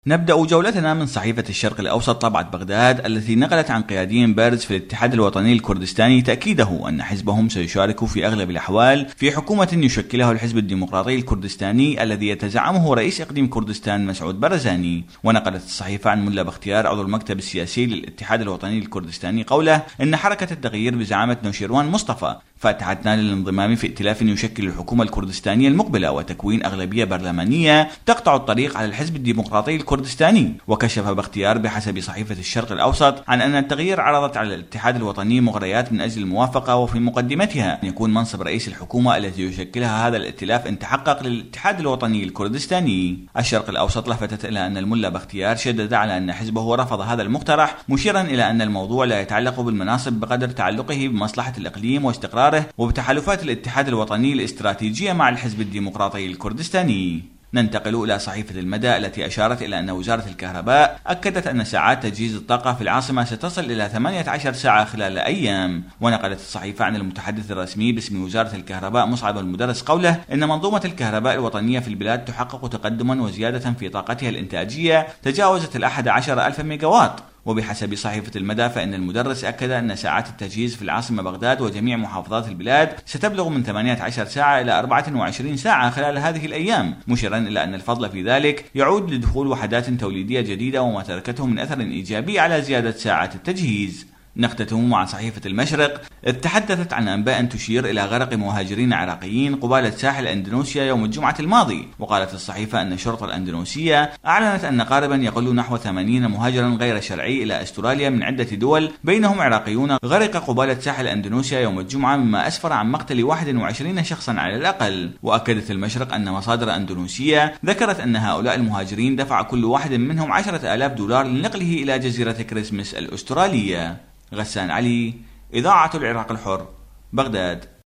نبدأ جولتنا من صحيفة الشرق الأوسط طبعة بغداد التي نقلت عن قيادي بارز في الاتحاد الوطني الكردستاني تأكيده أن حزبهم سيشارك في أغلب الأحوال في حكومة يشكلها الحزب الديمقراطي الكردستاني الذي يتزعمه رئيس إقليم كردستان مسعود برزاني. ونقلت الصحيفة عن ملا بختيار عضو المكتب السياسي للاتحاد الوطني الكردستاني قوله إن حركة التغيير بزعامة نوشيروان مصطفى فاتحتنا للانضمام في ائتلاف يشكل الحكومة الكردستانية المقبلة وتكوين أغلبية برلمانية تقطع الطريق على الحزب الديمقراطي الكردستاني. وكشف بختيار بحسب صحيفة الشرق الأوسط عن أن التغيير عرضت على الاتحاد الوطني مغريات من أجل الموافقة، وفي مقدمتها أن يكون منصب رئيس الحكومة التي يشكلها هذا الائتلاف إن تحقق للاتحاد الوطني الكردستاني. الشرق الأوسط لفتت إلى أن الملا بختيار شدد على أن حزبه رفض هذا المقترح، مشيرا إلى أن الموضوع لا يتعلق بالمناصب بقدر تعلقه بمصلحة الإقليم واستقراره وبتحالفات الاتحاد الوطني الاستراتيجية مع الحزب الديمقراطي الكردستاني. ننتقل إلى صحيفة المدى التي أشارت إلى أن وزارة الكهرباء أكدت أن ساعات تجهيز الطاقة في العاصمة ستصل إلى 18 ساعة خلال أيام. ونقلت الصحيفة عن المتحدث الرسمي باسم وزارة الكهرباء مصعب المدرس قوله إن منظومة الكهرباء الوطنية في البلاد تحقق تقدما وزيادة في طاقتها الإنتاجية تجاوزت 11,000 ميجاوات. وبحسب صحيفة المدى فإن المدرس أكد أن ساعات التجهيز في العاصمة بغداد وجميع محافظات البلاد ستبلغ من 18 ساعة إلى 24 ساعة خلال هذه الأيام، مشيرا إلى أن الفضل في ذلك يعود لدخول وحدات توليدية جديدة وما تركته من أثر إيجابي على زيادة ساعات التجهيز. نختتم مع صحيفة المشرق إذ تحدثت عن أنباء تشير إلى غرق مهاجرين عراقيين قبالة ساحل أندونيسيا يوم الجمعة الماضي. وقالت الصحيفة أن الشرطة الأندونيسية أعلنت أن قاربا يقل نحو 80 مهاجرا غير شرعي إلى أستراليا من عدة دول بينهم عراقيون غرق قبالة ساحل أندونيسيا يوم الجمعة، مما أسفر عن مقتل 21 شخصا على الأقل. وأكدت المشرق أن مصادر أندونيسية ذكرت أن هؤلاء المهاجرين دفع كل واحد منهم 10,000 دولار لنقله إلى جزيرة كريسمس الأسترالية. غسان علي، إذاعة العراق الحر، بغداد.